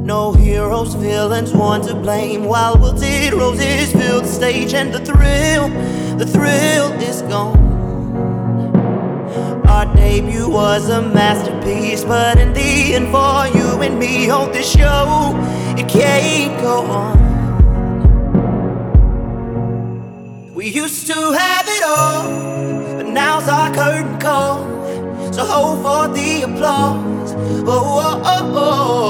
No heroes, villains, one to blame. While wilted roses fill the stage, and the thrill is gone. Our debut was a masterpiece, but in the end, for you and me, on this show, it can't go on. We used to have it all, but now's our curtain call. So hold for the applause. Oh, oh, oh, oh.